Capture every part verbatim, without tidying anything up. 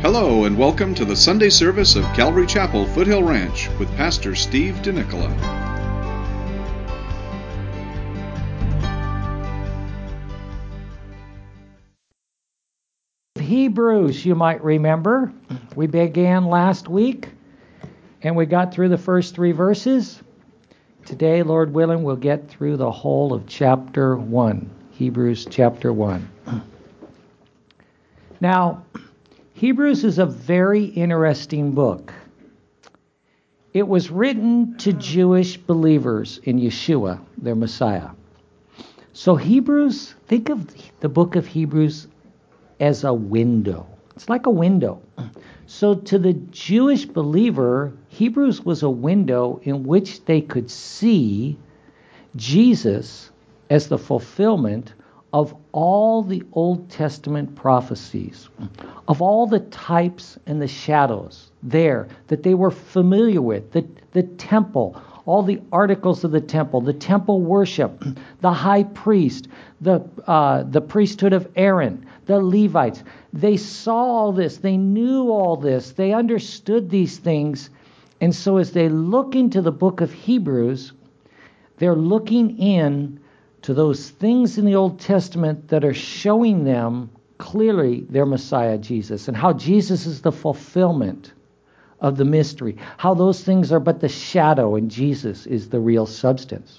Hello and welcome to the Sunday service of Calvary Chapel, Foothill Ranch with Pastor Steve DeNicola. Hebrews, you might remember. We began last week and we got through the first three verses. Today, Lord willing, we'll get through the whole of chapter one. Hebrews chapter one. Now, Hebrews is a very interesting book. It was written to Jewish believers in Yeshua, their Messiah. So Hebrews, think of the book of Hebrews as a window. It's like a window. So to the Jewish believer, Hebrews was a window in which they could see Jesus as the fulfillment of all the Old Testament prophecies, of all the types and the shadows there that they were familiar with, the, the temple, all the articles of the temple, the temple worship, the high priest, the uh, the priesthood of Aaron, the Levites. They saw all this. They knew all this. They understood these things. And so as they look into the book of Hebrews, they're looking in to those things in the Old Testament that are showing them clearly their Messiah, Jesus, and how Jesus is the fulfillment of the mystery, how those things are but the shadow and Jesus is the real substance.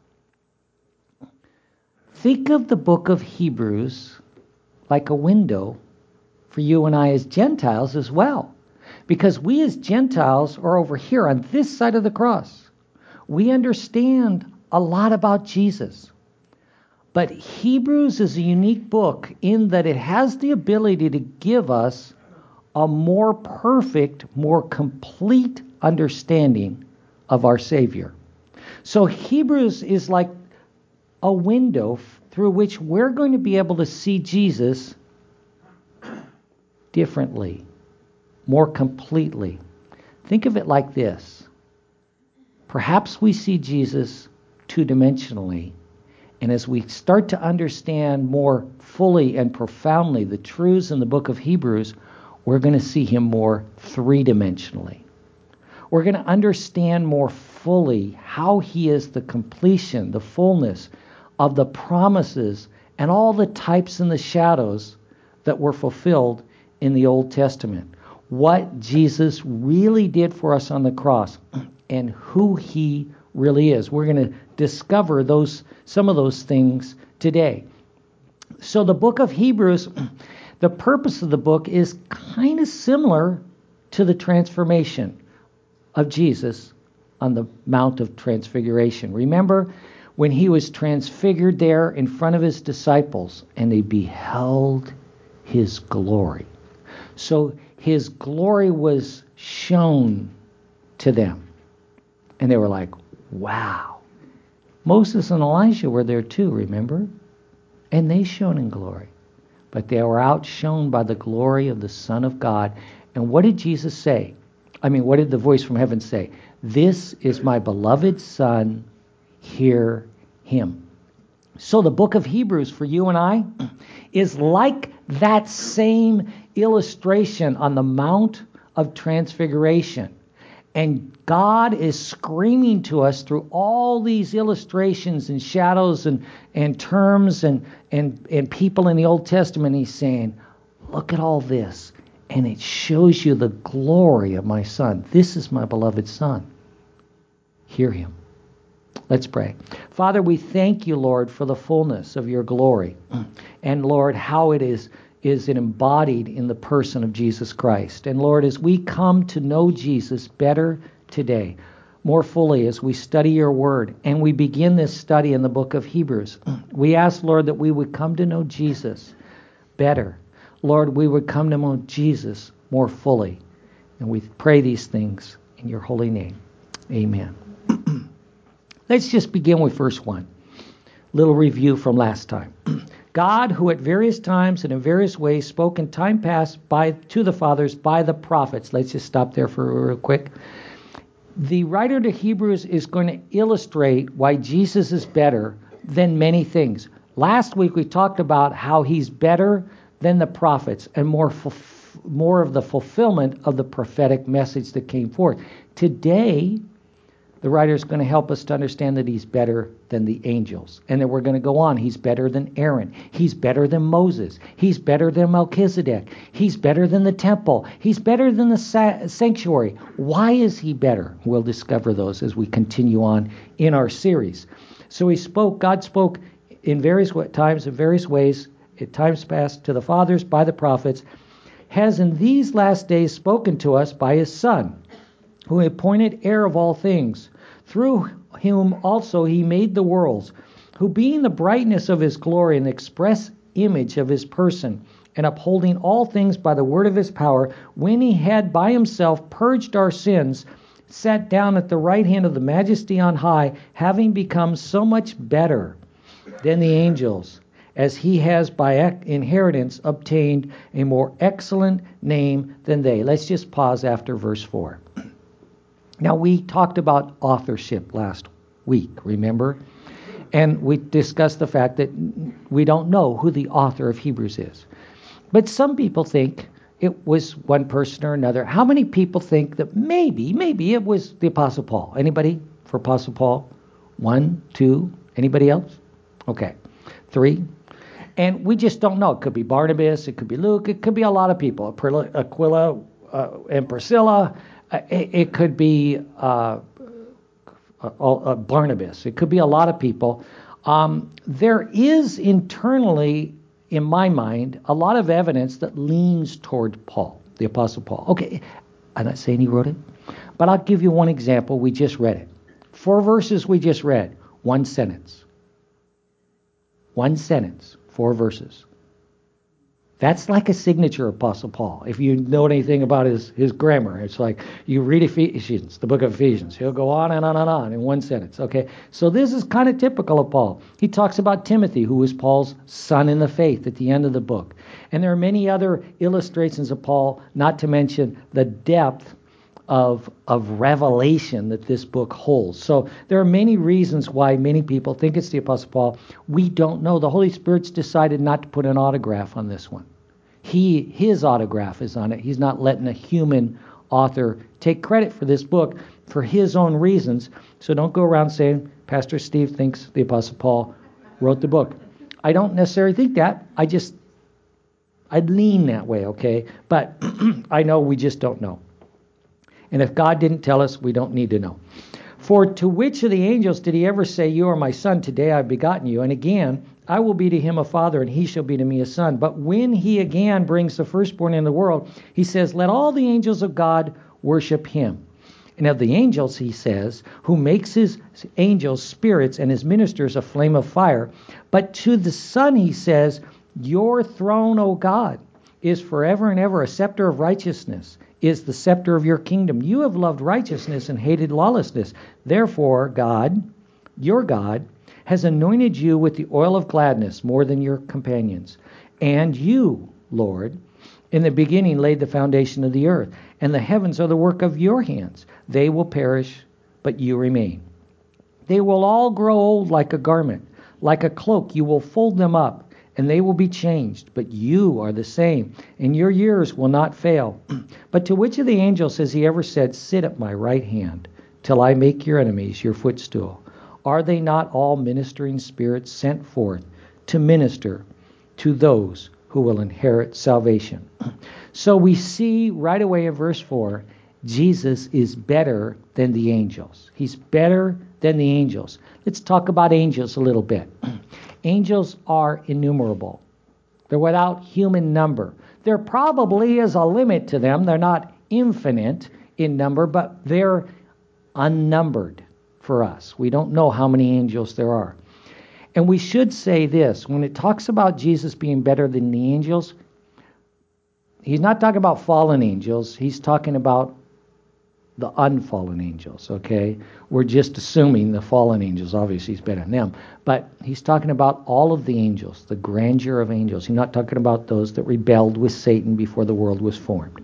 Think of the book of Hebrews like a window for you and I as Gentiles as well, because we as Gentiles are over here on this side of the cross. We understand a lot about Jesus. But Hebrews is a unique book in that it has the ability to give us a more perfect, more complete understanding of our Savior. So Hebrews is like a window through which we're going to be able to see Jesus differently, more completely. Think of it like this. Perhaps we see Jesus two-dimensionally. And as we start to understand more fully and profoundly the truths in the book of Hebrews, we're going to see him more three-dimensionally. We're going to understand more fully how he is the completion, the fullness of the promises and all the types and the shadows that were fulfilled in the Old Testament. What Jesus really did for us on the cross and who he really is. We're going to discover those some of those things today. So the book of Hebrews, the purpose of the book is kind of similar to the transformation of Jesus on the Mount of Transfiguration. Remember when he was transfigured there in front of his disciples and they beheld his glory. So his glory was shown to them. And they were like, wow. Moses and Elijah were there too, remember? And they shone in glory. But they were outshone by the glory of the Son of God. And what did Jesus say? I mean, what did the voice from heaven say? This is my beloved Son, hear him. So the book of Hebrews for you and I is like that same illustration on the Mount of Transfiguration. And God is screaming to us through all these illustrations and shadows and, and terms and, and, and people in the Old Testament. He's saying, look at all this. And it shows you the glory of my Son. This is my beloved Son. Hear him. Let's pray. Father, we thank you, Lord, for the fullness of your glory. And Lord, how it is is it embodied in the person of Jesus Christ. And Lord, as we come to know Jesus better today, more fully as we study your word, and we begin this study in the book of Hebrews, we ask, Lord, that we would come to know Jesus better. Lord, we would come to know Jesus more fully. And we pray these things in your holy name. Amen. Let's just begin with verse one. Little review from last time. God, who at various times and in various ways spoke in time past by to the fathers by the prophets. Let's just stop there for real quick. The writer to Hebrews is going to illustrate why Jesus is better than many things. Last week we talked about how he's better than the prophets and more fulfilled more of the fulfillment of the prophetic message that came forth. Today, the writer is going to help us to understand that he's better than the angels. And then we're going to go on. He's better than Aaron. He's better than Moses. He's better than Melchizedek. He's better than the temple. He's better than the sa- sanctuary. Why is he better? We'll discover those as we continue on in our series. So he spoke, God spoke in various times, in various ways, at times past to the fathers by the prophets, has in these last days spoken to us by his Son, who appointed heir of all things, through whom also he made the worlds, who being the brightness of his glory and the express image of his person, and upholding all things by the word of his power, when he had by himself purged our sins, sat down at the right hand of the majesty on high, having become so much better than the angels, as he has by inheritance obtained a more excellent name than they. Let's just pause after verse four. Now, we talked about authorship last week, remember? And we discussed the fact that we don't know who the author of Hebrews is. But some people think it was one person or another. How many people think that maybe, maybe it was the Apostle Paul? Anybody for Apostle Paul? One, two, anybody else? Okay, three. And we just don't know. It could be Barnabas, it could be Luke, it could be a lot of people. Aquila uh, and Priscilla. It, it could be uh, uh, uh, Barnabas. It could be a lot of people. Um, there is internally, in my mind, a lot of evidence that leans toward Paul, the Apostle Paul. Okay, I'm not saying he wrote it, but I'll give you one example. We just read it. Four verses we just read. One sentence. One sentence. Four verses. That's like a signature of Apostle Paul. If you know anything about his, his grammar, it's like you read Ephesians, the book of Ephesians. He'll go on and on and on in one sentence. Okay, so this is kind of typical of Paul. He talks about Timothy, who was Paul's son in the faith at the end of the book. And there are many other illustrations of Paul, not to mention the depth of, of revelation that this book holds. So there are many reasons why many people think it's the Apostle Paul. We don't know. The Holy Spirit's decided not to put an autograph on this one. He, his autograph is on it. He's not letting a human author take credit for this book for his own reasons. So don't go around saying, Pastor Steve thinks the Apostle Paul wrote the book. I don't necessarily think that. I just, I'd lean that way, okay? But I know we just don't know. And if God didn't tell us, we don't need to know. For to which of the angels did he ever say, you are my son, today I have begotten you? And again, I will be to him a father, and he shall be to me a son. But when he again brings the firstborn into the world, he says, let all the angels of God worship him. And of the angels, he says, who makes his angels spirits and his ministers a flame of fire. But to the Son, he says, your throne, O God, is forever and ever. A scepter of righteousness is the scepter of your kingdom. You have loved righteousness and hated lawlessness. Therefore, God, your God, has anointed you with the oil of gladness more than your companions. And you, Lord, in the beginning laid the foundation of the earth, and the heavens are the work of your hands. They will perish, but you remain. They will all grow old like a garment. Like a cloak, you will fold them up, and they will be changed. But you are the same, and your years will not fail. But to which of the angels has he ever said, sit at my right hand, till I make your enemies your footstool? Are they not all ministering spirits sent forth to minister to those who will inherit salvation? So we see right away in verse four, Jesus is better than the angels. He's better than the angels. Let's talk about angels a little bit. Angels are innumerable. They're without human number. There probably is a limit to them. They're not infinite in number, but they're unnumbered for us. We don't know how many angels there are. And we should say this, when it talks about Jesus being better than the angels, he's not talking about fallen angels. He's talking about the unfallen angels, okay? We're just assuming the fallen angels, obviously he's better than them. But he's talking about all of the angels, the grandeur of angels. He's not talking about those that rebelled with Satan before the world was formed.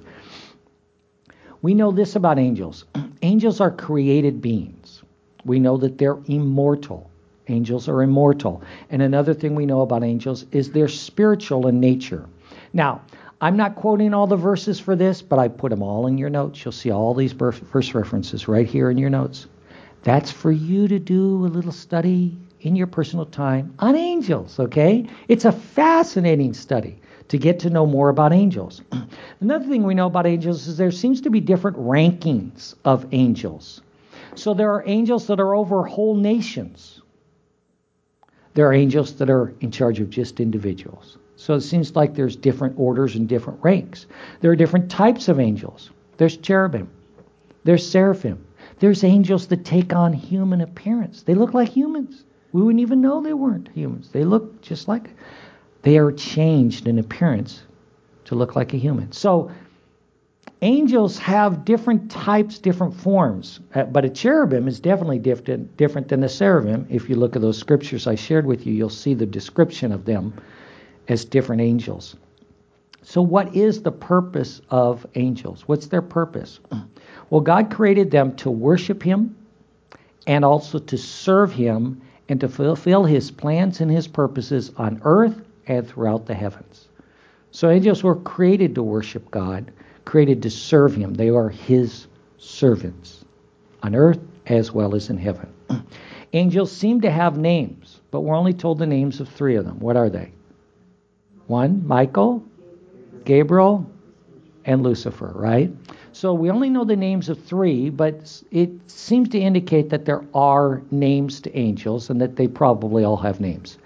We know this about angels. Angels are created beings. We know that they're immortal. Angels are immortal. And another thing we know about angels is they're spiritual in nature. Now, I'm not quoting all the verses for this, but I put them all in your notes. You'll see all these verse references right here in your notes. That's for you to do a little study in your personal time on angels, okay? It's a fascinating study to get to know more about angels. Another thing we know about angels is there seems to be different rankings of angels. So there are angels that are over whole nations. There are angels that are in charge of just individuals. So it seems like there's different orders and different ranks. There are different types of angels. There's cherubim. There's seraphim. There's angels that take on human appearance. They look like humans. We wouldn't even know they weren't humans. They look just like... They are changed in appearance to look like a human. So angels have different types, different forms. Uh, but a cherubim is definitely different, different than a seraphim. If you look at those scriptures I shared with you, you'll see the description of them as different angels. So what is the purpose of angels? What's their purpose? Well, God created them to worship Him and also to serve Him and to fulfill His plans and His purposes on earth and throughout the heavens. So angels were created to worship God, created to serve Him. They are His servants on earth as well as in heaven. Angels seem to have names, but we're only told the names of three of them. What are they? One, Michael, Gabriel, and Lucifer, right? So we only know the names of three, but it seems to indicate that there are names to angels and that they probably all have names.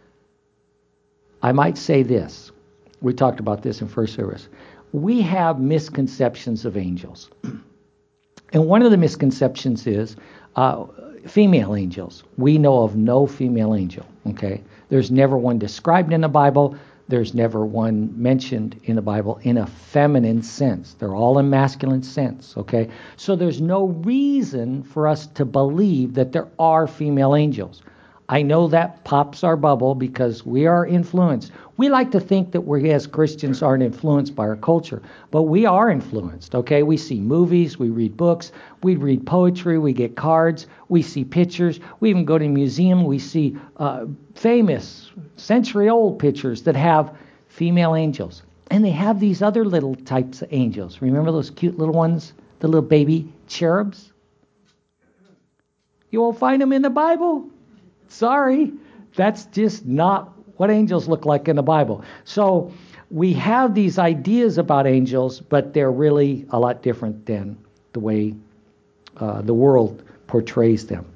I might say this. We talked about this in first service. We have misconceptions of angels. And one of the misconceptions is uh, female angels. We know of no female angel, okay? There's never one described in the Bible. There's never one mentioned in the Bible in a feminine sense. They're all in masculine sense, okay? So there's no reason for us to believe that there are female angels. I know that pops our bubble because we are influenced. We like to think that we as Christians aren't influenced by our culture, but we are influenced, okay? We see movies, we read books, we read poetry, we get cards, we see pictures, we even go to a museum, we see uh, famous, century-old pictures that have female angels. And they have these other little types of angels. Remember those cute little ones, the little baby cherubs? You won't find them in the Bible. Sorry, that's just not what angels look like in the Bible. So we have these ideas about angels, but they're really a lot different than the way uh, the world portrays them.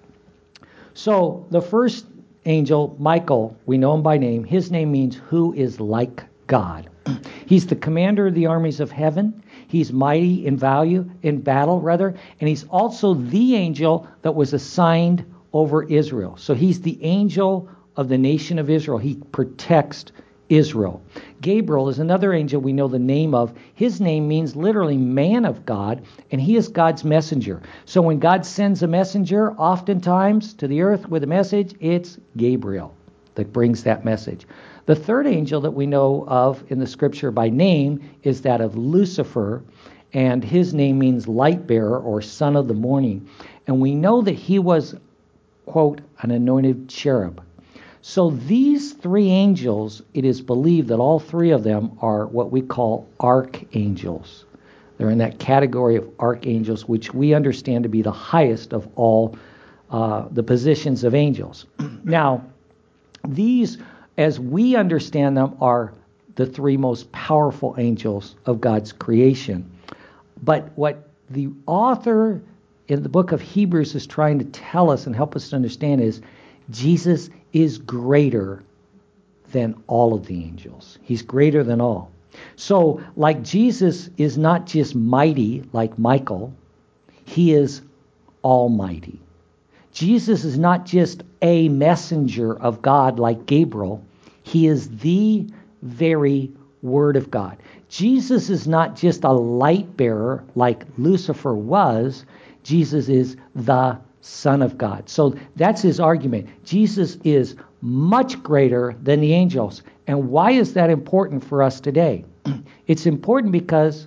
So the first angel, Michael, we know him by name. His name means who is like God. He's the commander of the armies of heaven. He's mighty in value, in battle, rather. And he's also the angel that was assigned over Israel. So he's the angel of the nation of Israel. He protects Israel. Gabriel is another angel we know the name of. His name means literally man of God, and he is God's messenger. So when God sends a messenger, oftentimes to the earth with a message, it's Gabriel that brings that message. The third angel that we know of in the scripture by name is that of Lucifer, and his name means light bearer or son of the morning. And we know that he was, quote, an anointed cherub. So these three angels, it is believed that all three of them are what we call archangels. They're in that category of archangels, which we understand to be the highest of all uh, the positions of angels. Now, these, as we understand them, are the three most powerful angels of God's creation. But what the author in the book of Hebrews is trying to tell us and help us to understand is Jesus is greater than all of the angels. He's greater than all. So, like Jesus is not just mighty like Michael, he is almighty. Jesus is not just a messenger of God like Gabriel. He is the very Word of God. Jesus is not just a light bearer like Lucifer was. Jesus is the Son of God. So that's his argument. Jesus is much greater than the angels. And why is that important for us today? It's important because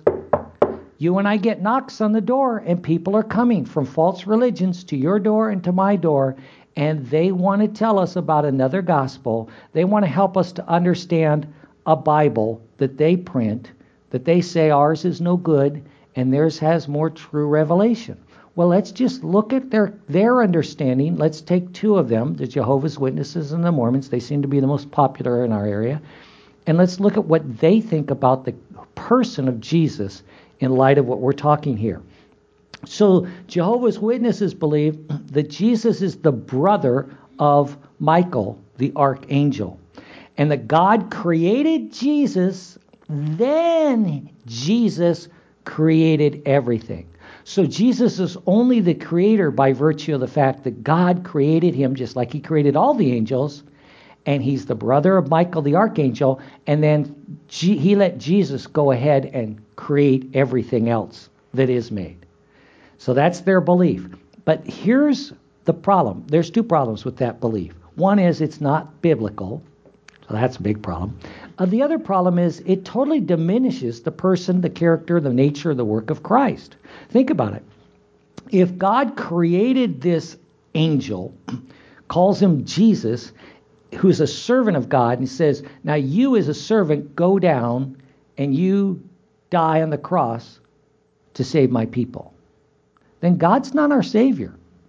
you and I get knocks on the door, and people are coming from false religions to your door and to my door, and they want to tell us about another gospel. They want to help us to understand a Bible that they print, that they say ours is no good and theirs has more true revelation. Well, let's just look at their, their understanding. Let's take two of them, the Jehovah's Witnesses and the Mormons. They seem to be the most popular in our area. And let's look at what they think about the person of Jesus in light of what we're talking here. So Jehovah's Witnesses believe that Jesus is the brother of Michael, the archangel, and that God created Jesus, then Jesus created everything. So Jesus is only the creator by virtue of the fact that God created him just like he created all the angels, and he's the brother of Michael the archangel, and then G- he let Jesus go ahead and create everything else that is made. So that's their belief. But here's the problem. There's two problems with that belief. One is it's not biblical, so that's a big problem. Uh, the other problem is it totally diminishes the person, the character, the nature, the work of Christ. Think about it. If God created this angel, calls him Jesus, who's a servant of God, and says, now you as a servant go down and you die on the cross to save my people, then God's not our Savior.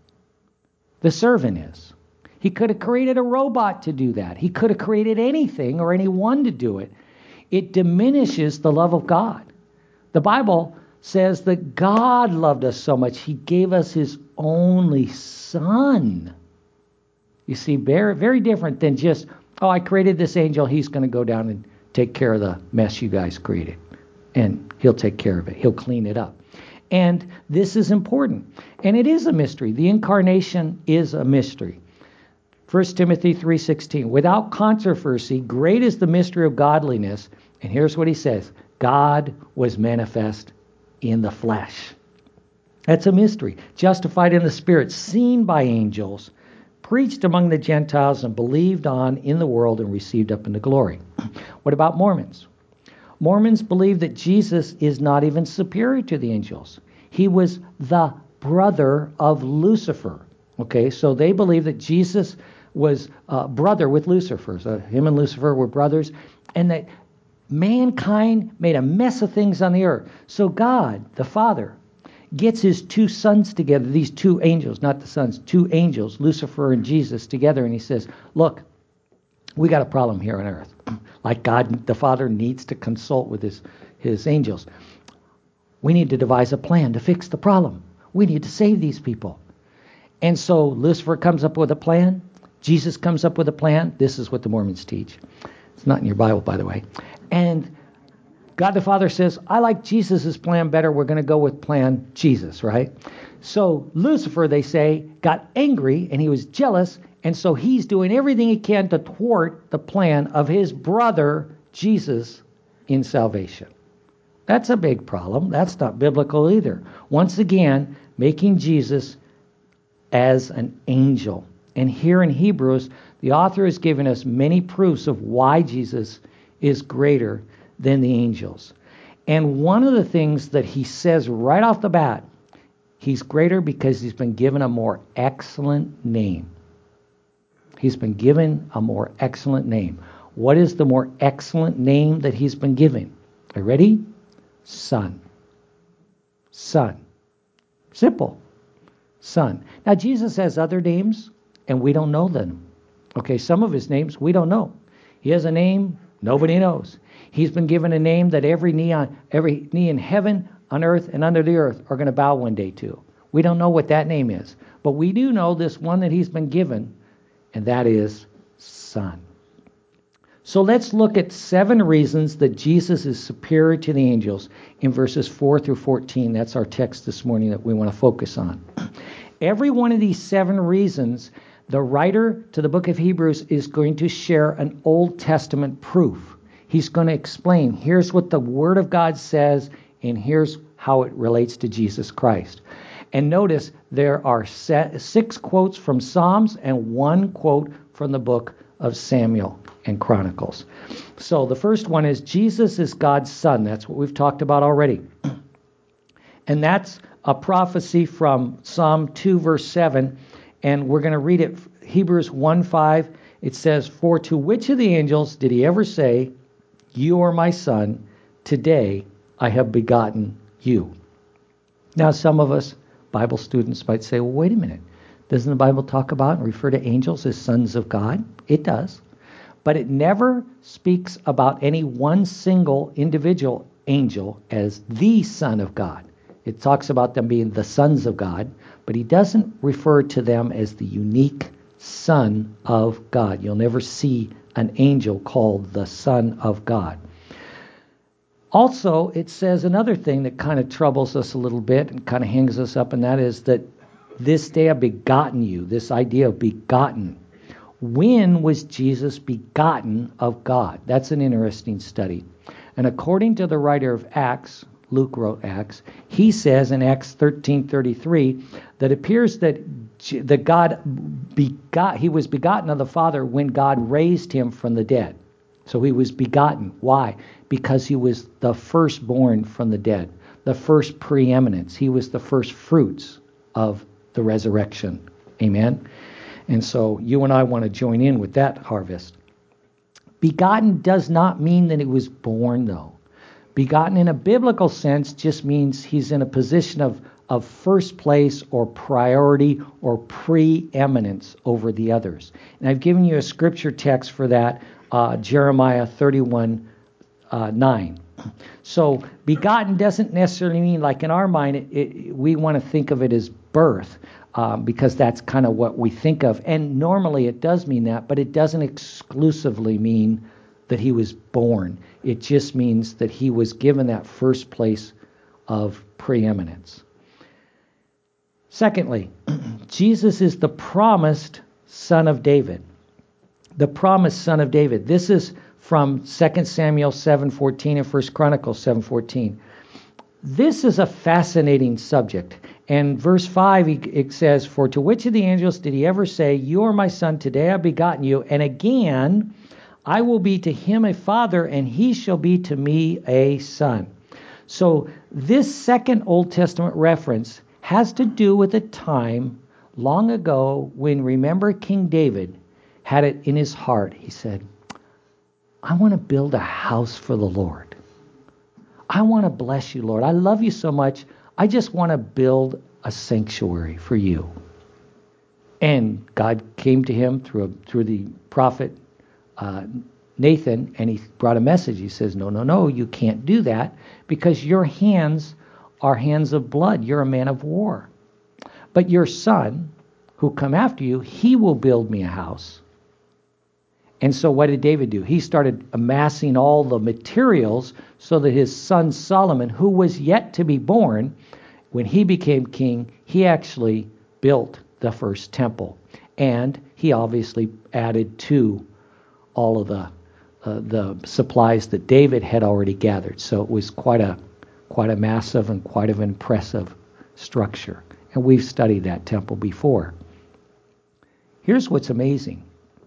The servant is. He could have created a robot to do that. He could have created anything or anyone to do it. It diminishes the love of God. The Bible says that God loved us so much, he gave us his only Son. You see, very, very different than just, oh, I created this angel, he's going to go down and take care of the mess you guys created. And he'll take care of it. He'll clean it up. And this is important. And it is a mystery. The incarnation is a mystery. First Timothy three sixteen, without controversy, great is the mystery of godliness. And here's what he says, God was manifest in the flesh. That's a mystery. Justified in the Spirit, seen by angels, preached among the Gentiles, and believed on in the world and received up into glory. What about Mormons? Mormons believe that Jesus is not even superior to the angels. He was the brother of Lucifer. Okay, so they believe that Jesus was a brother with Lucifer. So him and Lucifer were brothers, and that mankind made a mess of things on the earth. So God, the Father, gets his two sons together, these two angels, not the sons, two angels, Lucifer and Jesus together, and he says, look, we got a problem here on earth. Like God, the Father, needs to consult with his, his angels. We need to devise a plan to fix the problem. We need to save these people. And so Lucifer comes up with a plan. Jesus comes up with a plan. This is what the Mormons teach. It's not in your Bible, by the way. And God the Father says, I like Jesus' plan better. We're going to go with plan Jesus, right? So Lucifer, they say, got angry and he was jealous. And so he's doing everything he can to thwart the plan of his brother, Jesus, in salvation. That's a big problem. That's not biblical either. Once again, making Jesus as an angel. And here in Hebrews, the author has given us many proofs of why Jesus is greater than the angels. And one of the things that he says right off the bat, he's greater because he's been given a more excellent name. He's been given a more excellent name. What is the more excellent name that he's been given? Are you ready? Son. Son. Simple. Son. Now, Jesus has other names, and we don't know them. Okay, some of his names we don't know. He has a name nobody knows. He's been given a name that every knee on every knee in heaven, on earth, and under the earth are going to bow one day to. We don't know what that name is, but we do know this one that he's been given, and that is Son. So let's look at seven reasons that Jesus is superior to the angels in verses four through fourteen. That's our text this morning that we want to focus on. Every one of these seven reasons, the writer to the book of Hebrews is going to share an Old Testament proof. He's going to explain, here's what the Word of God says, and here's how it relates to Jesus Christ. And notice there are six quotes from Psalms and one quote from the book of Samuel and Chronicles. So the first one is Jesus is God's Son. That's what we've talked about already. And that's a prophecy from Psalm two, verse seven. And we're going to read it, Hebrews one five. It says, for to which of the angels did he ever say, You are my son. Today I have begotten you. Now, some of us Bible students might say, well, wait a minute. Doesn't the Bible talk about and refer to angels as sons of God? It does. But it never speaks about any one single individual angel as the Son of God. It talks about them being the sons of God, but he doesn't refer to them as the unique Son of God. You'll never see an angel called the Son of God. Also, it says another thing that kind of troubles us a little bit and kind of hangs us up, and that is that this day I've begotten you, this idea of begotten. When was Jesus begotten of God? That's an interesting study. And according to the writer of Acts, Luke wrote Acts, he says in Acts thirteen thirty-three that it appears that that God begot, he was begotten of the Father when God raised him from the dead. So he was begotten. Why? Because he was the firstborn from the dead, the first preeminence. He was the first fruits of the resurrection. Amen? And so you and I want to join in with that harvest. Begotten does not mean that he was born, though. Begotten in a biblical sense just means he's in a position of, of first place or priority or preeminence over the others. And I've given you a scripture text for that, uh, Jeremiah thirty-one, uh, nine. So begotten doesn't necessarily mean, like in our mind, it, it, we want to think of it as birth. Um, because that's kind of what we think of. And normally it does mean that, but it doesn't exclusively mean that he was born. It just means that he was given that first place of preeminence. Secondly, Jesus is the promised son of David. The promised son of David. This is from Second Samuel seven fourteen and First Chronicles seven fourteen. This is a fascinating subject. And verse five, it says, for to which of the angels did he ever say, you are my son, today I have begotten you, and again I will be to him a father, and he shall be to me a son. So this second Old Testament reference has to do with a time long ago when, remember, King David had it in his heart. He said, I want to build a house for the Lord. I want to bless you, Lord. I love you so much. I just want to build a sanctuary for you. And God came to him through a, through the prophet uh, Nathan, and he brought a message. He says, no, no, no, you can't do that because your hands are hands of blood. You're a man of war. But your son, who come after you, he will build me a house. And so what did David do? He started amassing all the materials so that his son Solomon, who was yet to be born, when he became king, he actually built the first temple. And he obviously added to all of the uh, the supplies that David had already gathered. So it was quite a quite a massive and quite an impressive structure. And we've studied that temple before. Here's what's amazing.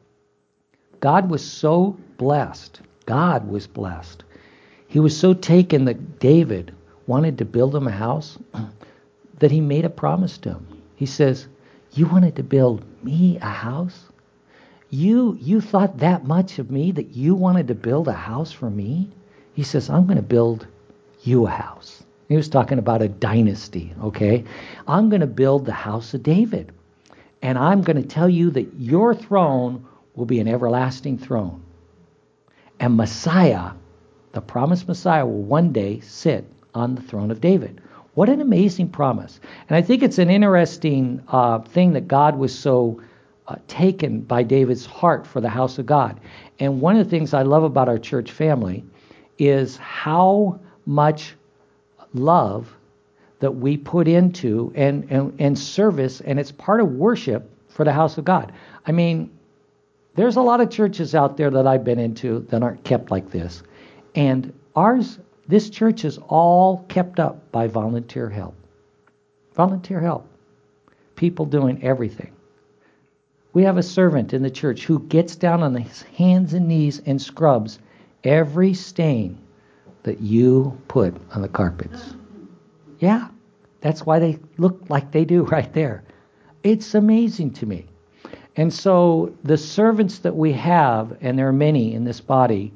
God was so blessed. God was blessed. He was so taken that David wanted to build him a house that he made a promise to him. He says, you wanted to build me a house? You you thought that much of me that you wanted to build a house for me? He says, I'm going to build you a house. He was talking about a dynasty, okay? I'm going to build the house of David. And I'm going to tell you that your throne will be an everlasting throne. And Messiah, the promised Messiah, will one day sit on the throne of David. What an amazing promise. And I think it's an interesting uh, thing that God was so uh, taken by David's heart for the house of God. And one of the things I love about our church family is how much love that we put into and, and, and service, and it's part of worship for the house of God. I mean, there's a lot of churches out there that I've been into that aren't kept like this. And ours, this church is all kept up by volunteer help. Volunteer help. People doing everything. We have a servant in the church who gets down on his hands and knees and scrubs every stain that you put on the carpets. Yeah, that's why they look like they do right there. It's amazing to me. And so the servants that we have, and there are many in this body,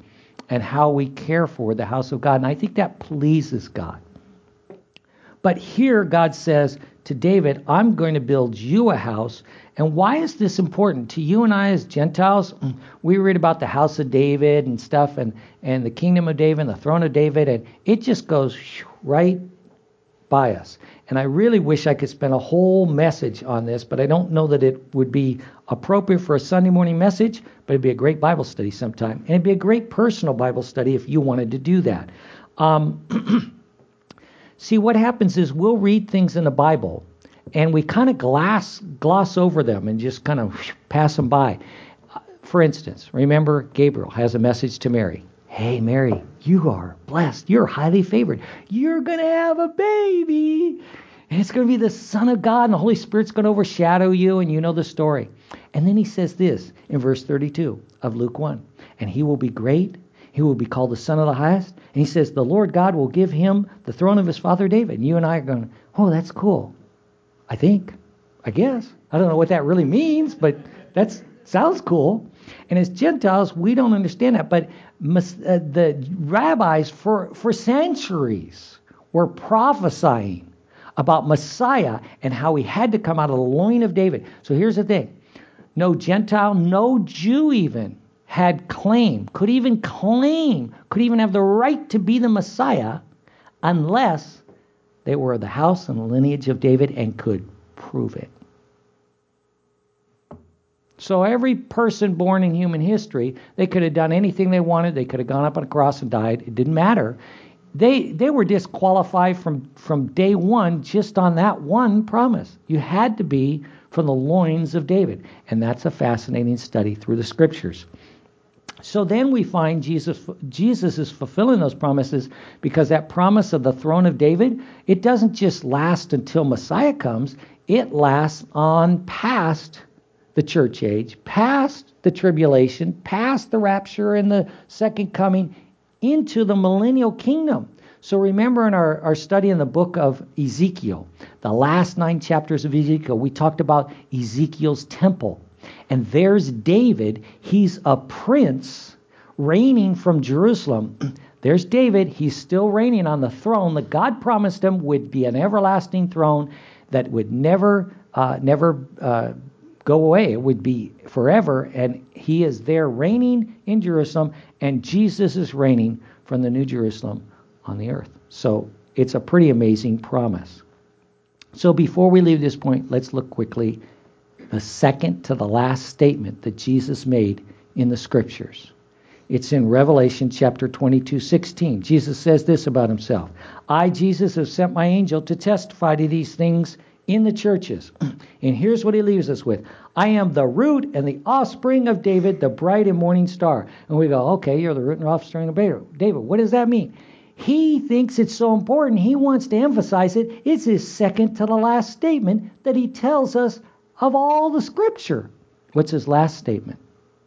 and how we care for the house of God. And I think that pleases God. But here God says to David, I'm going to build you a house. And why is this important? To you and I as Gentiles, we read about the house of David and stuff, and, and the kingdom of David, and the throne of David, and it just goes right by us. And I really wish I could spend a whole message on this, but I don't know that it would be appropriate for a Sunday morning message, but it'd be a great Bible study sometime. And it'd be a great personal Bible study if you wanted to do that. Um, see, what happens is we'll read things in the Bible, and we kind of gloss, gloss over them and just kind of pass them by. For instance, remember Gabriel has a message to Mary. Hey, Mary, you are blessed. You're highly favored. You're going to have a baby. And it's going to be the Son of God, and the Holy Spirit's going to overshadow you, and you know the story. And then he says this in verse thirty-two of Luke one. And he will be great. He will be called the Son of the Highest. And he says, the Lord God will give him the throne of his father David. And you and I are going, oh, that's cool. I think. I guess. I don't know what that really means, but that sounds cool. And as Gentiles, we don't understand that. But uh, the rabbis for, for centuries were prophesying about Messiah and how he had to come out of the loin of David. So here's the thing. No Gentile, no Jew even had claim, could even claim, could even have the right to be the Messiah unless they were of the house and the lineage of David and could prove it. So every person born in human history, they could have done anything they wanted. They could have gone up on a cross and died. It didn't matter. They they were disqualified from, from day one just on that one promise. You had to be from the loins of David. And that's a fascinating study through the scriptures. So then we find Jesus Jesus is fulfilling those promises, because that promise of the throne of David, it doesn't just last until Messiah comes. It lasts on past the church age, past the tribulation, past the rapture and the second coming, into the millennial kingdom. So remember in our, our study in the book of Ezekiel, the last nine chapters of Ezekiel, we talked about Ezekiel's temple. And there's David. He's a prince reigning from Jerusalem. There's David. He's still reigning on the throne that God promised him would be an everlasting throne that would never, uh, never uh, go away. It would be forever. And he is there reigning in Jerusalem, and Jesus is reigning from the New Jerusalem on the earth. So it's a pretty amazing promise. So before we leave this point, let's look quickly the second to the last statement that Jesus made in the scriptures. It's in Revelation chapter twenty-two, sixteen. Jesus says this about himself. I, Jesus, have sent my angel to testify to these things in the churches. And here's what he leaves us with. I am the root and the offspring of David, the bright and morning star. And we go, okay, you're the root and offspring of David. What does that mean? He thinks it's so important. He wants to emphasize it. It's his second to the last statement that he tells us of all the scripture. What's his last statement?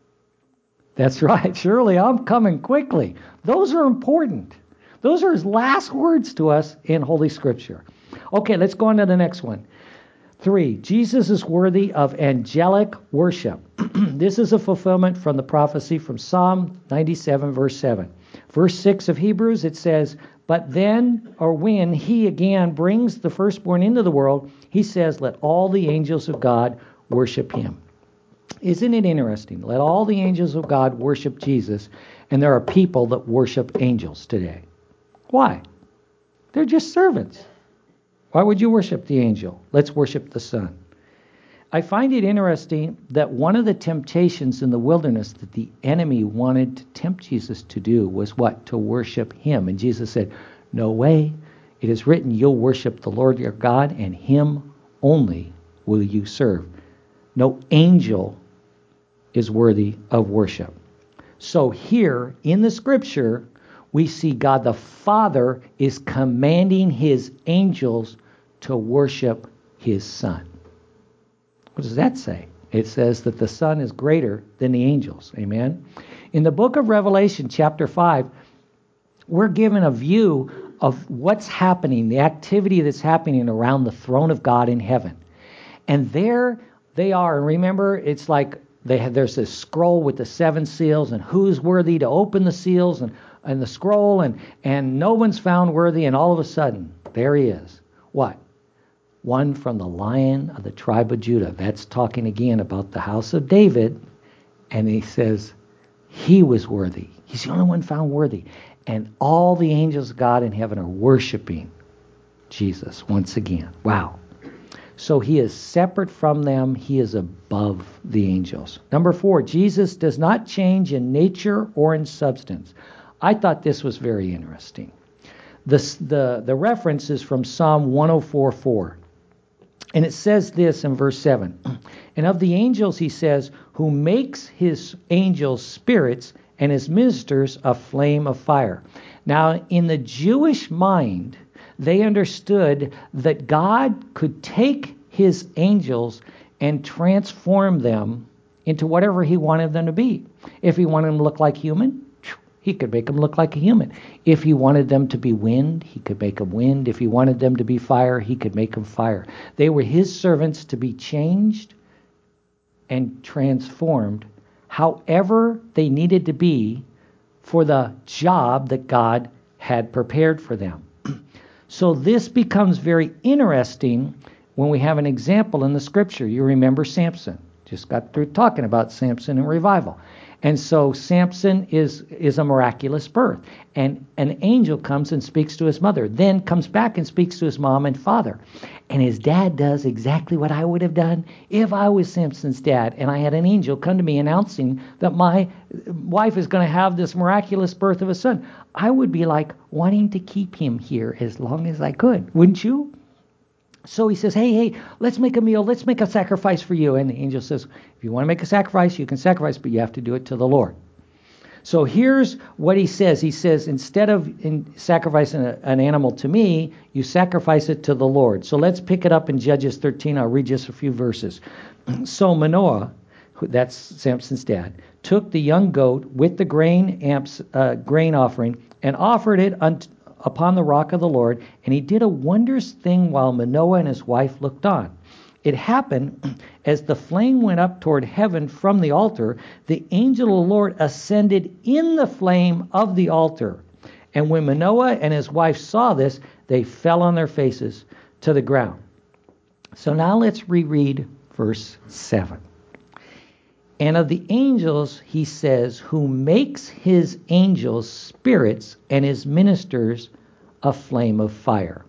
That's right. Surely I'm coming quickly. Those are important. Those are his last words to us in Holy Scripture. Okay, let's go on to the next one. Three, Jesus is worthy of angelic worship. This is a fulfillment from the prophecy from Psalm ninety-seven, verse seven. Verse six of Hebrews, it says, but then, or when he again brings the firstborn into the world, he says, let all the angels of God worship him. Isn't it interesting? Let all the angels of God worship Jesus, and there are people that worship angels today. Why? They're just servants. Why would you worship the angel? Let's worship the Son. I find it interesting that one of the temptations in the wilderness that the enemy wanted to tempt Jesus to do was what? To worship him. And Jesus said, no way. It is written, you'll worship the Lord your God, and him only will you serve. No angel is worthy of worship. So here in the scripture, we see God the Father is commanding his angels to worship his Son. What does that say? It says that the Son is greater than the angels. Amen? In the book of Revelation, chapter five, we're given a view of what's happening, the activity that's happening around the throne of God in heaven. And there they are. And remember, it's like they had, there's this scroll with the seven seals, and who's worthy to open the seals and, and the scroll, and, and no one's found worthy, and all of a sudden, there he is. What? One from the Lion of the tribe of Judah. That's talking again about the house of David, and he says he was worthy. He's the only one found worthy. And all the angels of God in heaven are worshiping Jesus once again. Wow. So he is separate from them. He is above the angels. Number four, Jesus does not change in nature or in substance. I thought this was very interesting. The, the, the reference is from Psalm one oh four four. And it says this in verse seven. And of the angels, he says, who makes his angels spirits and his ministers a flame of fire. Now, in the Jewish mind, they understood that God could take his angels and transform them into whatever he wanted them to be. If he wanted them to look like human, he could make them look like a human. If he wanted them to be wind, he could make them wind. If he wanted them to be fire, he could make them fire. They were his servants to be changed and transformed however they needed to be for the job that God had prepared for them. So this becomes very interesting when we have an example in the scripture. You remember Samson. Just got through talking about Samson and revival. And so Samson is, is a miraculous birth. And an angel comes and speaks to his mother, then comes back and speaks to his mom and father. And his dad does exactly what I would have done if I was Samson's dad. And I had an angel come to me announcing that my wife is going to have this miraculous birth of a son. I would be like wanting to keep him here as long as I could. Wouldn't you? So he says, hey, hey, let's make a meal. Let's make a sacrifice for you. And the angel says, if you want to make a sacrifice, you can sacrifice, but you have to do it to the Lord. So here's what he says. He says, instead of in sacrificing a, an animal to me, you sacrifice it to the Lord. So let's pick it up in Judges thirteen. I'll read just a few verses. So Manoah, that's Samson's dad, took the young goat with the grain amps, uh, grain offering and offered it unto upon the rock of the Lord, and he did a wondrous thing while Manoah and his wife looked on. It happened as the flame went up toward heaven from the altar, the angel of the Lord ascended in the flame of the altar. And when Manoah and his wife saw this, they fell on their faces to the ground. So now let's reread verse seven. And of the angels, he says, who makes his angels spirits and his ministers a flame of fire.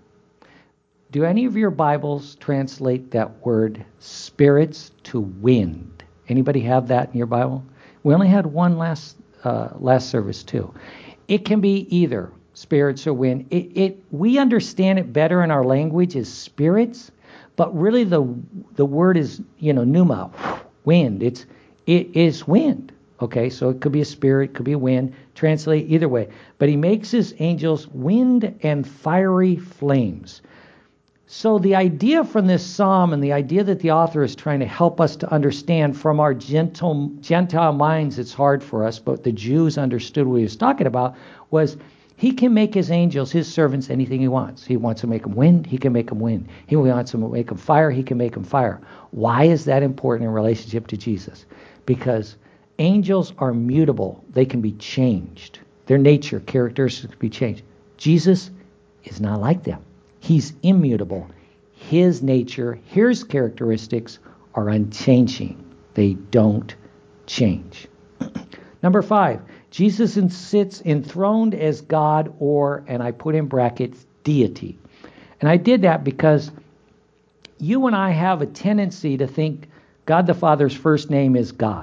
Do any of your Bibles translate that word spirits to wind? Anybody have that in your Bible? We only had one last uh, last service too. It can be either spirits or wind. It, it we understand it better in our language as spirits, but really the the word is, you know, pneuma, wind. It's It is wind, okay? So it could be a spirit, it could be a wind, translate either way. But he makes his angels wind and fiery flames. So the idea from this psalm and the idea that the author is trying to help us to understand from our gentle, Gentile minds, it's hard for us, but the Jews understood what he was talking about, was he can make his angels, his servants, anything he wants. He wants to make them wind, he can make them wind. He wants to make them fire, he can make them fire. Why is that important in relationship to Jesus? Because angels are mutable. They can be changed. Their nature, characteristics can be changed. Jesus is not like them. He's immutable. His nature, his characteristics are unchanging. They don't change. Number five, Jesus sits enthroned as God, or, and I put in brackets, deity. And I did that because you and I have a tendency to think God the Father's first name is God.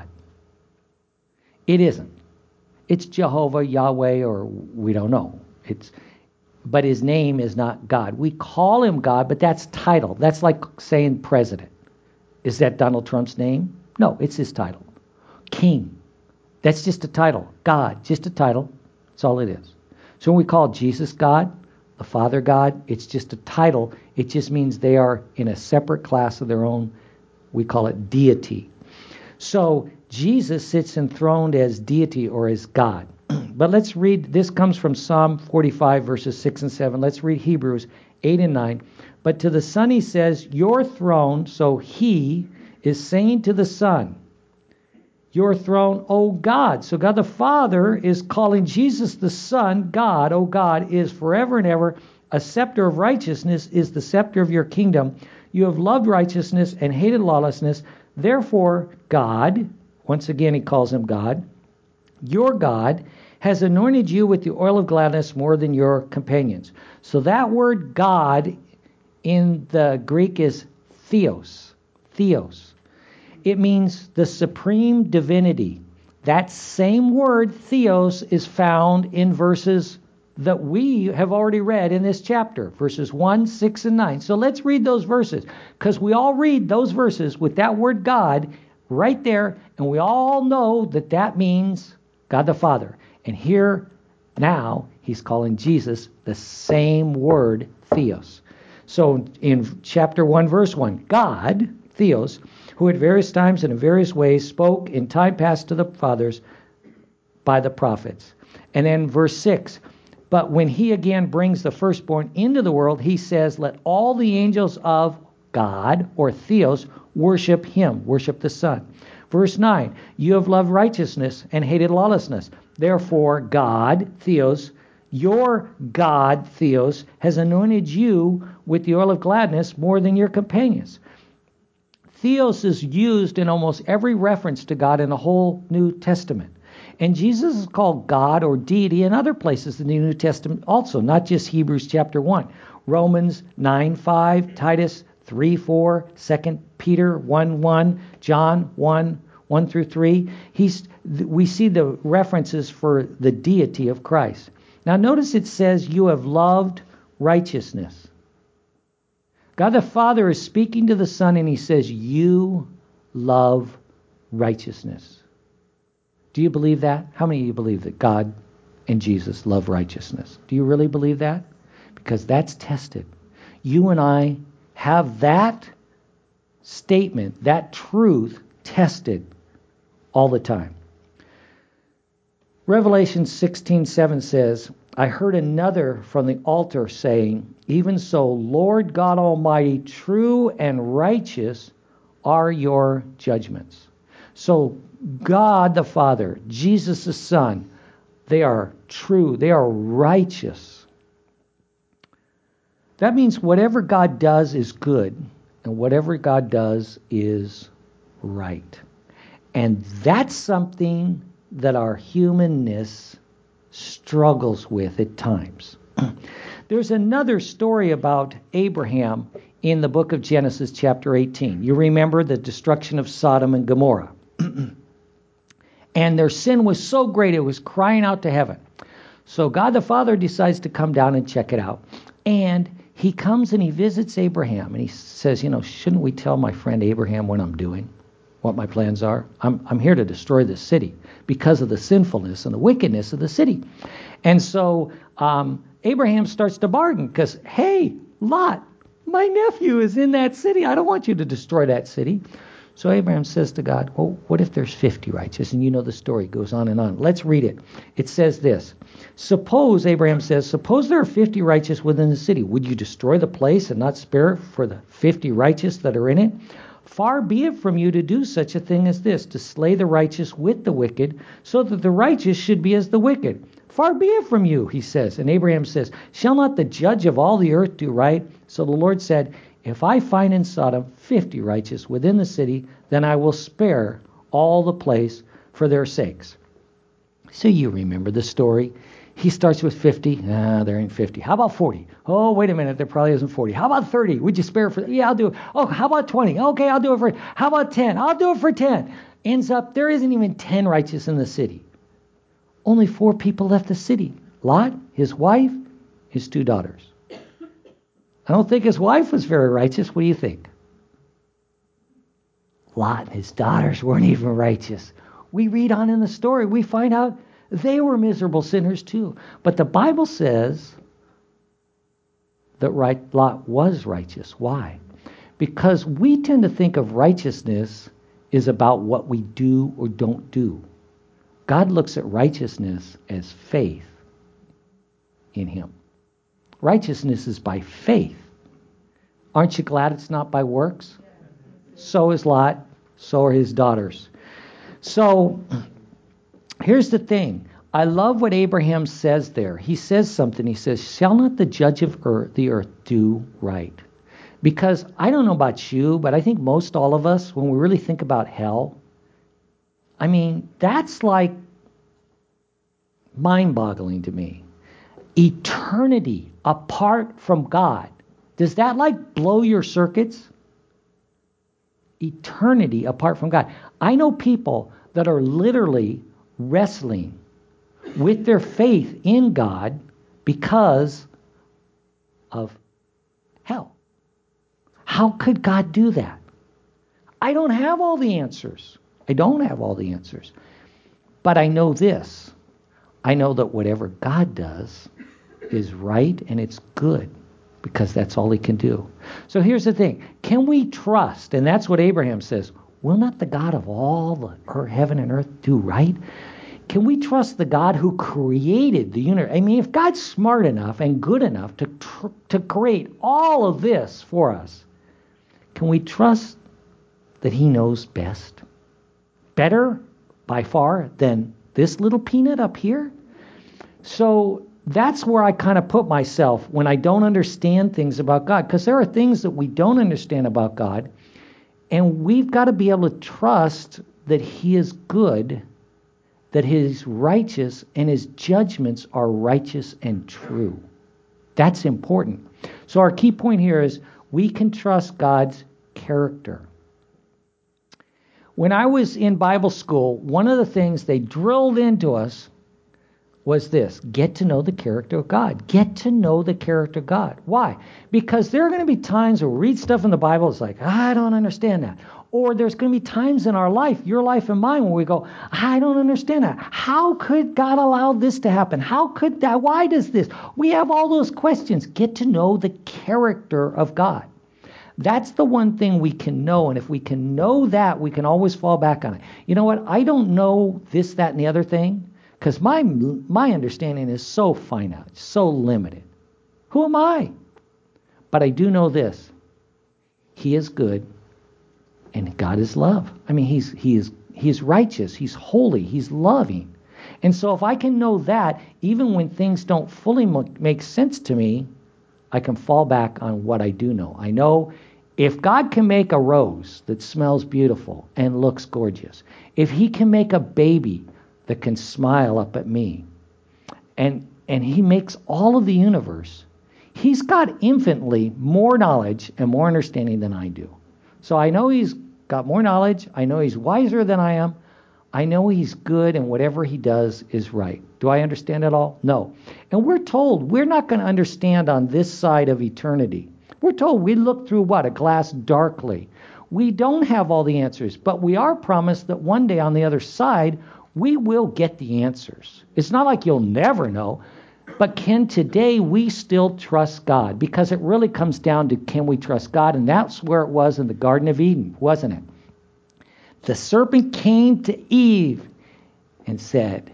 It isn't. It's Jehovah, Yahweh, or we don't know. It's, but his name is not God. We call him God, but that's title. That's like saying president. Is that Donald Trump's name? No, it's his title. King. That's just a title. God, just a title. That's all it is. So when we call Jesus God, the Father God, it's just a title. It just means they are in a separate class of their own. We call it deity. So Jesus sits enthroned as deity or as God. But let's read, this comes from Psalm forty-five, verses six and seven. Let's read Hebrews eight and nine. But to the Son he says, your throne, so he is saying to the Son, your throne, O God. So God the Father is calling Jesus the Son, God, O God, is forever and ever. A scepter of righteousness is the scepter of your kingdom. You have loved righteousness and hated lawlessness. Therefore, God, once again he calls him God, your God has anointed you with the oil of gladness more than your companions. So that word God in the Greek is theos. Theos. It means the supreme divinity. That same word, theos, is found in verses that we have already read in this chapter, verses one, six, and nine. So let's read those verses, because we all read those verses with that word God right there, and we all know that that means God the Father. And here, now, he's calling Jesus the same word, theos. So in chapter one, verse one, God, theos, who at various times and in various ways spoke in time past to the fathers by the prophets. And then verse six, but when he again brings the firstborn into the world, he says, let all the angels of God, or theos, worship him, worship the Son. Verse nine, you have loved righteousness and hated lawlessness. Therefore, God, theos, your God, theos, has anointed you with the oil of gladness more than your companions. Theos is used in almost every reference to God in the whole New Testament. And Jesus is called God or deity in other places in the New Testament also, not just Hebrews chapter one. Romans nine five, Titus three four, Second Peter one one, John one one through three. He's, we see the references for the deity of Christ. Now notice it says, you have loved righteousness. God the Father is speaking to the Son, and he says, you love righteousness. Do you believe that? How many of you believe that God and Jesus love righteousness? Do you really believe that? Because that's tested. You and I have that statement, that truth, tested all the time. Revelation sixteen seven says, I heard another from the altar saying, even so, Lord God Almighty, true and righteous are your judgments. So God the Father, Jesus the Son, they are true, they are righteous. That means whatever God does is good, and whatever God does is right. And that's something that our humanness struggles with at times. There's another story about Abraham in the book of Genesis chapter eighteen. You remember the destruction of Sodom and Gomorrah. And their sin was so great it was crying out to heaven. So God the Father decides to come down and check it out. And he comes and he visits Abraham, and he says, you know, shouldn't we tell my friend Abraham what I'm doing, what my plans are? I'm, I'm here to destroy this city because of the sinfulness and the wickedness of the city. And so um, Abraham starts to bargain because, hey, Lot, my nephew is in that city. I don't want you to destroy that city. So Abraham says to God, well, what if there's fifty righteous? And you know the story goes on and on. Let's read it. It says this. Suppose, Abraham says, suppose there are fifty righteous within the city. Would you destroy the place and not spare it for the fifty righteous that are in it? Far be it from you to do such a thing as this, to slay the righteous with the wicked, so that the righteous should be as the wicked. Far be it from you, he says. And Abraham says, shall not the judge of all the earth do right? So the Lord said, if I find in Sodom fifty righteous within the city, then I will spare all the place for their sakes. So you remember the story. He starts with fifty. Nah, there ain't fifty. How about forty? Oh, wait a minute. There probably isn't forty. How about thirty? Would you spare for? Yeah, I'll do it. Oh, how about twenty? Okay, I'll do it for. How about ten? I'll do it for ten. Ends up, there isn't even ten righteous in the city. Only four people left the city. Lot, his wife, his two daughters. I don't think his wife was very righteous. What do you think? Lot and his daughters weren't even righteous. We read on in the story, we find out they were miserable sinners too. But the Bible says that right, Lot was righteous. Why? Because we tend to think of righteousness is about what we do or don't do. God looks at righteousness as faith in him. Righteousness is by faith. Aren't you glad it's not by works? So is Lot, so are his daughters. So here's the thing. I love what Abraham says there. He says something. He says, shall not the judge of earth, the earth do right? Because I don't know about you, but I think most all of us, when we really think about hell, I mean, that's like mind-boggling to me. Eternity apart from God. Does that like blow your circuits? Eternity apart from God. I know people that are literally wrestling with their faith in God because of hell. How could God do that? I don't have all the answers. I don't have all the answers. But I know this. I know that whatever God does is right and it's good because that's all he can do. So here's the thing. Can we trust, and that's what Abraham says, will not the God of all the earth, heaven and earth do right? Can we trust the God who created the universe? I mean, if God's smart enough and good enough to tr- to create all of this for us, can we trust that he knows best? Better, by far, than this little peanut up here? So that's where I kind of put myself when I don't understand things about God. Because there are things that we don't understand about God. And we've got to be able to trust that he is good, that he's righteous, and his judgments are righteous and true. That's important. So our key point here is we can trust God's character. When I was in Bible school, one of the things they drilled into us was this: get to know the character of God. Get to know the character of God. Why? Because there are going to be times where we read stuff in the Bible, it's like, I don't understand that. Or there's going to be times in our life, your life and mine, where we go, I don't understand that. How could God allow this to happen? How could that? Why does this? We have all those questions. Get to know the character of God. That's the one thing we can know. And if we can know that, we can always fall back on it. You know what? I don't know this, that, and the other thing because my, my understanding is so finite, so limited. Who am I? But I do know this. He is good. And God is love. I mean, he's he is he is righteous. He's holy. He's loving. And so if I can know that, even when things don't fully make sense to me, I can fall back on what I do know. I know if God can make a rose that smells beautiful and looks gorgeous, if he can make a baby that can smile up at me, and and he makes all of the universe, he's got infinitely more knowledge and more understanding than I do. So I know he's got more knowledge. I know he's wiser than I am. I know he's good, and whatever he does is right. Do I understand it all? No. And we're told we're not going to understand on this side of eternity. We're told we look through what? A glass darkly. We don't have all the answers, but we are promised that one day on the other side, we will get the answers. It's not like you'll never know. But can today we still trust God? Because it really comes down to, can we trust God? And that's where it was in the Garden of Eden, wasn't it? The serpent came to Eve and said,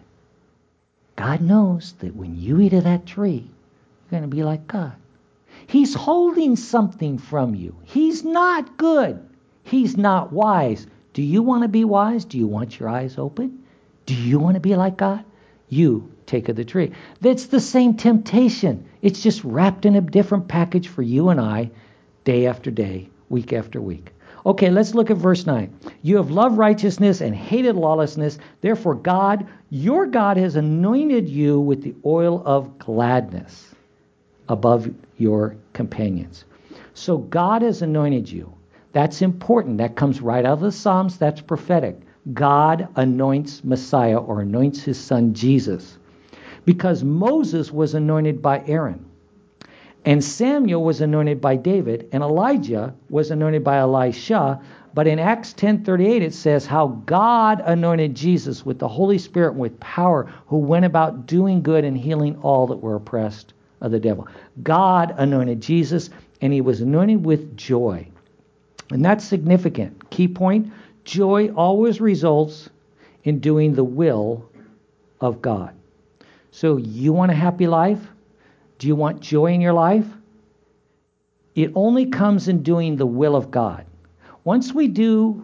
God knows that when you eat of that tree, you're going to be like God. He's holding something from you. He's not good. He's not wise. Do you want to be wise? Do you want your eyes open? Do you want to be like God? You take of the tree. That's the same temptation. It's just wrapped in a different package for you and I, day after day, week after week. Okay, let's look at verse nine. You have loved righteousness and hated lawlessness. Therefore God, your God, has anointed you with the oil of gladness above your companions. So God has anointed you. That's important. That comes right out of the Psalms. That's prophetic. God anoints Messiah, or anoints his son Jesus. Because Moses was anointed by Aaron, and Samuel was anointed by David, and Elijah was anointed by Elisha. But in Acts ten thirty-eight it says how God anointed Jesus with the Holy Spirit and with power, who went about doing good and healing all that were oppressed of the devil. God anointed Jesus, and he was anointed with joy. And that's significant. Key point, joy always results in doing the will of God. So you want a happy life? Do you want joy in your life? It only comes in doing the will of God. Once we do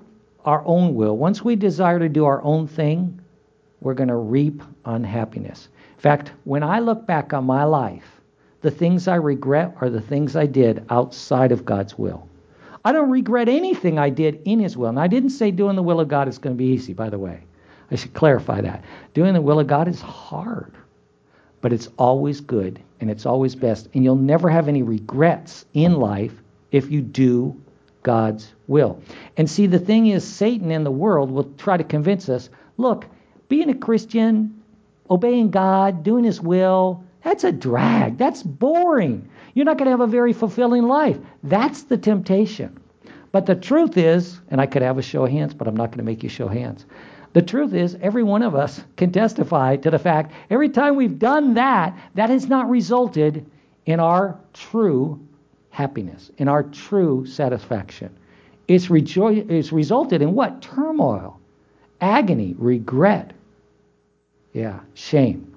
our own will, once we desire to do our own thing, we're going to reap unhappiness. In fact, when I look back on my life, the things I regret are the things I did outside of God's will. I don't regret anything I did in His will. And I didn't say doing the will of God is going to be easy, by the way. I should clarify that. Doing the will of God is hard, but it's always good and it's always best. And you'll never have any regrets in life if you do God's will. And see, the thing is, Satan and the world will try to convince us, look, being a Christian, obeying God, doing His will, that's a drag. That's boring. You're not going to have a very fulfilling life. That's the temptation. But the truth is, and I could have a show of hands, but I'm not going to make you show hands. The truth is, every one of us can testify to the fact, every time we've done that, that has not resulted in our true happiness, in our true satisfaction. It's, rejo- it's resulted in what? Turmoil, agony, regret. Yeah, shame.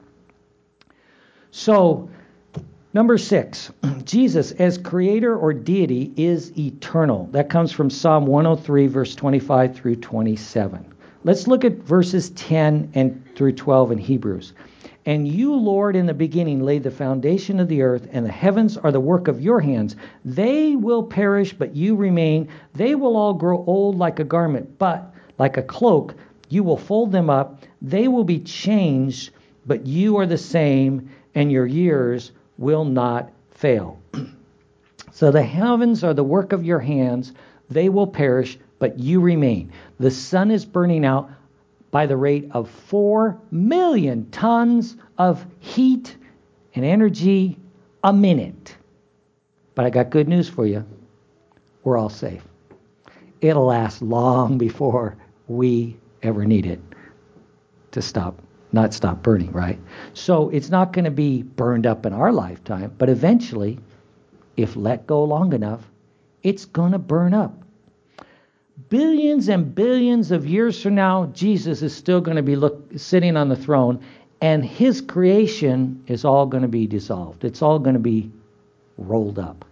So, number six, Jesus as creator or deity is eternal. That comes from Psalm one oh three, verse twenty-five through twenty-seven. Let's look at verses ten and through twelve in Hebrews. And you, Lord, in the beginning laid the foundation of the earth, and the heavens are the work of your hands. They will perish, but you remain. They will all grow old like a garment, but like a cloak, you will fold them up. They will be changed, but you are the same, and your years will not fail. So the heavens are the work of your hands. They will perish, but you remain. The sun is burning out by the rate of four million tons of heat and energy a minute. But I got good news for you. We're all safe. It'll last long before we ever need it to stop, not stop burning, right? So it's not going to be burned up in our lifetime, but eventually, if let go long enough, it's going to burn up. Billions and billions of years from now, Jesus is still going to be look, sitting on the throne, and His creation is all going to be dissolved. It's all going to be rolled up.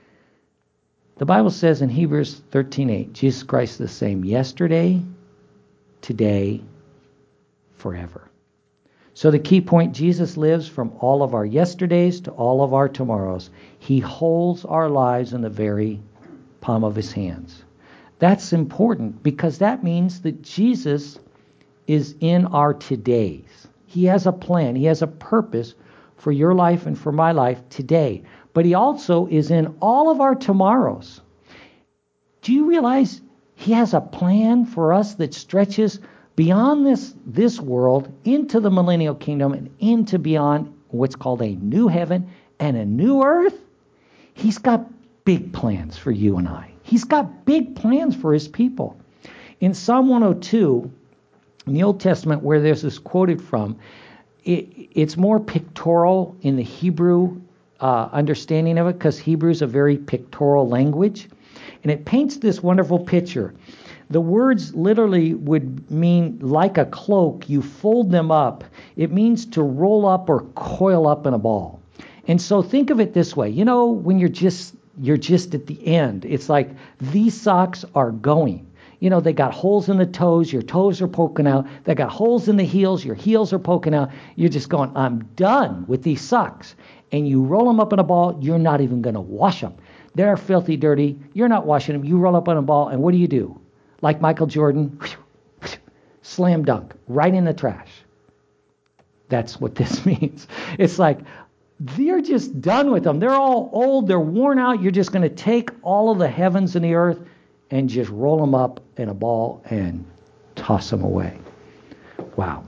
The Bible says in Hebrews thirteen eight, Jesus Christ is the same yesterday, today, forever. So the key point, Jesus lives from all of our yesterdays to all of our tomorrows. He holds our lives in the very palm of His hands. That's important because that means that Jesus is in our todays. He has a plan. He has a purpose for your life and for my life today. But He also is in all of our tomorrows. Do you realize He has a plan for us that stretches beyond this, this world into the millennial kingdom and into beyond what's called a new heaven and a new earth? He's got big plans for you and I. He's got big plans for His people. In Psalm one oh two, in the Old Testament, where this is quoted from, it, it's more pictorial in the Hebrew uh, understanding of it, because Hebrew is a very pictorial language. And it paints this wonderful picture. The words literally would mean like a cloak, you fold them up. It means to roll up or coil up in a ball. And so think of it this way. You know, when you're just you're just at the end, it's like these socks are going. You know, they got holes in the toes, your toes are poking out. They got holes in the heels, your heels are poking out. You're just going, I'm done with these socks. And you roll them up in a ball, you're not even going to wash them. They're filthy dirty. You're not washing them. You roll up on a ball, and what do you do? Like Michael Jordan, slam dunk, right in the trash. That's what this means. It's like, they're just done with them. They're all old. They're worn out. You're just going to take all of the heavens and the earth and just roll them up in a ball and toss them away. Wow.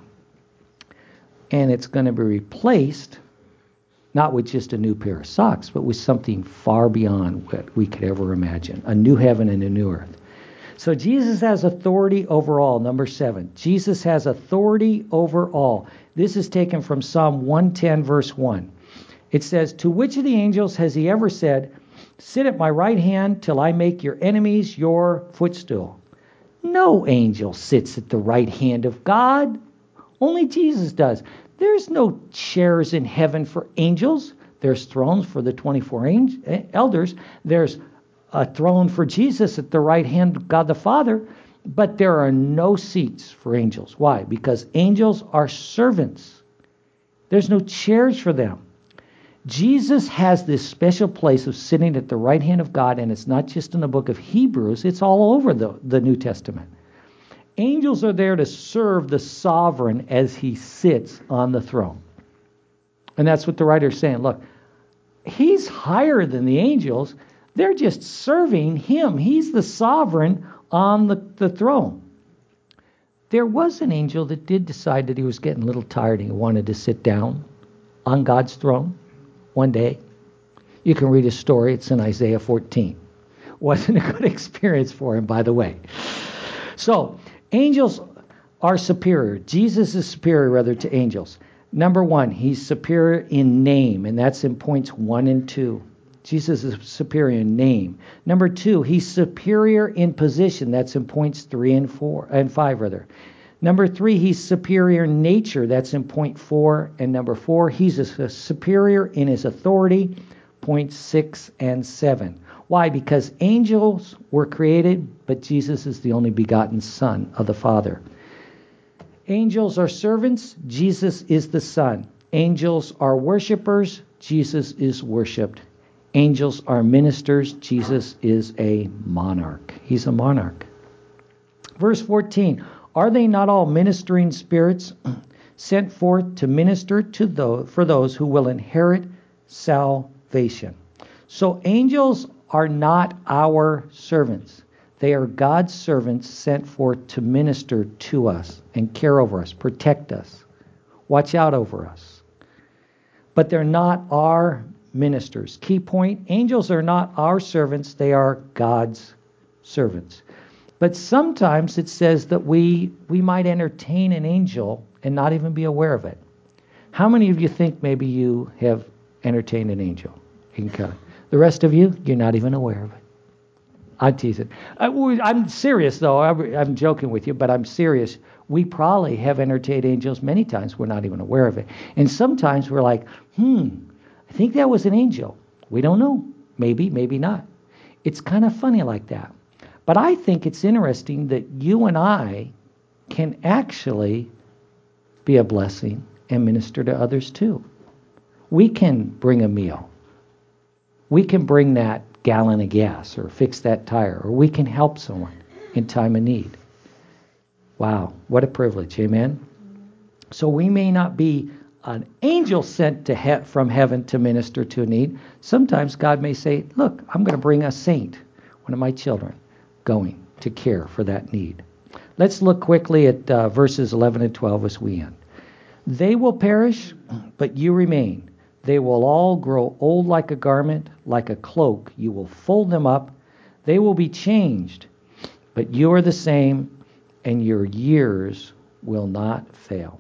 And it's going to be replaced not with just a new pair of socks, but with something far beyond what we could ever imagine. A new heaven and a new earth. So Jesus has authority over all. Number seven. Jesus has authority over all. This is taken from Psalm one ten, verse one. It says, to which of the angels has He ever said, sit at my right hand till I make your enemies your footstool? No angel sits at the right hand of God. Only Jesus does. There's no chairs in heaven for angels. There's thrones for the twenty-four angel, elders. There's a throne for Jesus at the right hand of God the Father. But there are no seats for angels. Why? Because angels are servants. There's no chairs for them. Jesus has this special place of sitting at the right hand of God, and it's not just in the book of Hebrews, it's all over the, the New Testament. Angels are there to serve the sovereign as he sits on the throne. And that's what the writer's saying. Look, he's higher than the angels. They're just serving him. He's the sovereign on the, the throne. There was an angel that did decide that he was getting a little tired and he wanted to sit down on God's throne one day. You can read his story. It's in Isaiah fourteen. Wasn't a good experience for him, by the way. So, angels are superior. Jesus is superior, rather, to angels. Number one, he's superior in name, and that's in points one and two. Jesus is superior in name. Number two, he's superior in position. That's in points three and four and five, rather. Number three, he's superior in nature. That's in point four. And number four, he's a superior in his authority. Points six and seven. Why? Because angels were created, but Jesus is the only begotten Son of the Father. Angels are servants. Jesus is the Son. Angels are worshipers. Jesus is worshipped. Angels are ministers. Jesus is a monarch. He's a monarch. Verse fourteen, are they not all ministering spirits sent forth to minister to those, for those who will inherit salvation? So angels are not our servants. They are God's servants sent forth to minister to us and care over us, protect us, watch out over us. But they're not our ministers. Key point, angels are not our servants, they are God's servants. But sometimes it says that we we might entertain an angel and not even be aware of it. How many of you think maybe you have entertained an angel? You can count. The rest of you, you're not even aware of it. I'm teasing. I, I'm serious, though. I'm joking with you, but I'm serious. We probably have entertained angels many times. We're not even aware of it. And sometimes we're like, hmm, I think that was an angel. We don't know. Maybe, maybe not. It's kind of funny like that. But I think it's interesting that you and I can actually be a blessing and minister to others too. We can bring a meal. We can bring that gallon of gas or fix that tire, or we can help someone in time of need. Wow, what a privilege, amen? So we may not be an angel sent to he- from heaven to minister to a need. Sometimes God may say, look, I'm going to bring a saint, one of my children, going to care for that need. Let's look quickly at uh, verses eleven and twelve as we end. They will perish, but you remain. They will all grow old like a garment, like a cloak. You will fold them up. They will be changed, but you are the same, and your years will not fail.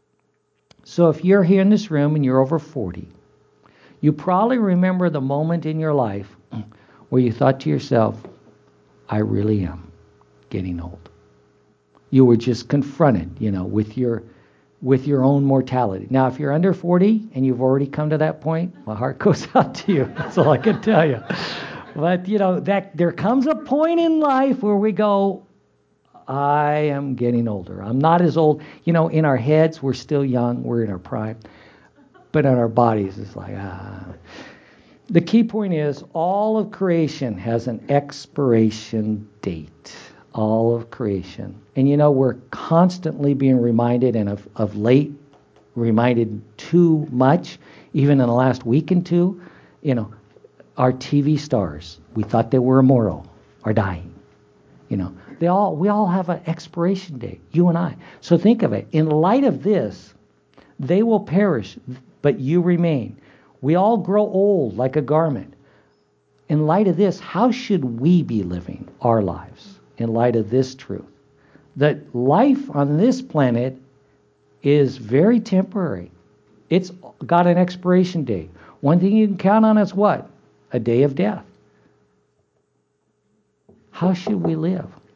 So if you're here in this room and you're over forty, you probably remember the moment in your life where you thought to yourself, I really am getting old. You were just confronted, you know, with your with your own mortality. Now, if you're under forty and you've already come to that point, my heart goes out to you. That's all I can tell you. But, you know, that there comes a point in life where we go, I am getting older. I'm not as old. You know, in our heads, we're still young. We're in our prime. But in our bodies, it's like, ah. The key point is all of creation has an expiration date. All of creation. And you know, we're constantly being reminded, and of, of late, reminded too much, even in the last week and two, you know, our T V stars, we thought they were immortal, are dying. You know, they all we all have an expiration date, you and I. So think of it. In light of this, they will perish, but you remain. We all grow old like a garment. In light of this, how should we be living our lives? In light of this truth, that life on this planet is very temporary. It's got an expiration date. One thing you can count on is what? A day of death. How should we live?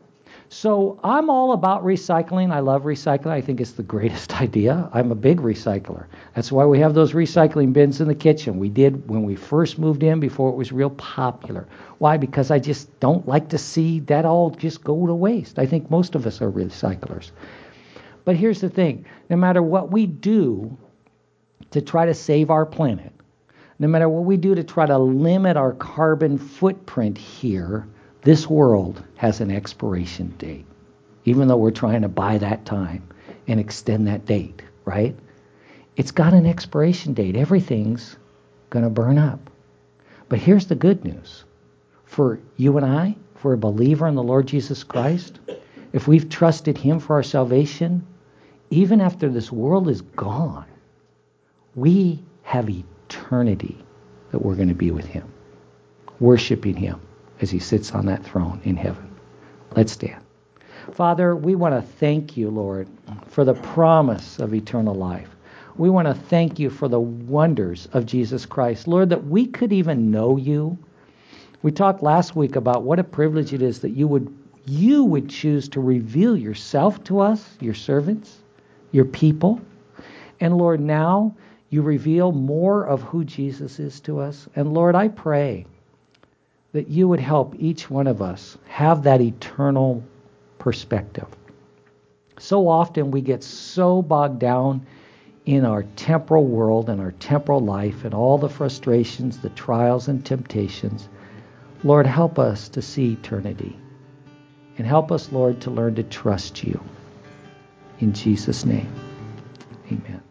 So I'm all about recycling. I love recycling. I think it's the greatest idea. I'm a big recycler. That's why we have those recycling bins in the kitchen. We did when we first moved in before it was real popular. Why? Because I just don't like to see that all just go to waste. I think most of us are recyclers. But here's the thing. No matter what we do to try to save our planet, no matter what we do to try to limit our carbon footprint here, this world has an expiration date, even though we're trying to buy that time and extend that date, right? It's got an expiration date. Everything's going to burn up. But here's the good news. For you and I, for a believer in the Lord Jesus Christ, if we've trusted him for our salvation, even after this world is gone, we have eternity that we're going to be with him, worshiping him as he sits on that throne in heaven. Let's stand. Father, we want to thank you, Lord, for the promise of eternal life. We want to thank you for the wonders of Jesus Christ. Lord, that we could even know you. We talked last week about what a privilege it is that you would you would choose to reveal yourself to us, your servants, your people. And Lord, now you reveal more of who Jesus is to us. And Lord, I pray that you would help each one of us have that eternal perspective. So often we get so bogged down in our temporal world and our temporal life and all the frustrations, the trials and temptations. Lord, help us to see eternity. And help us, Lord, to learn to trust you. In Jesus' name, amen.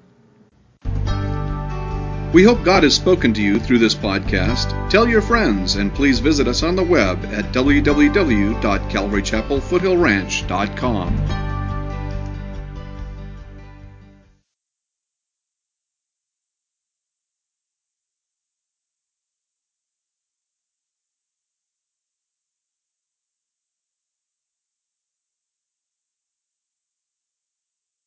We hope God has spoken to you through this podcast. Tell your friends, and please visit us on the web at w w w dot calvary chapel foothill ranch dot com.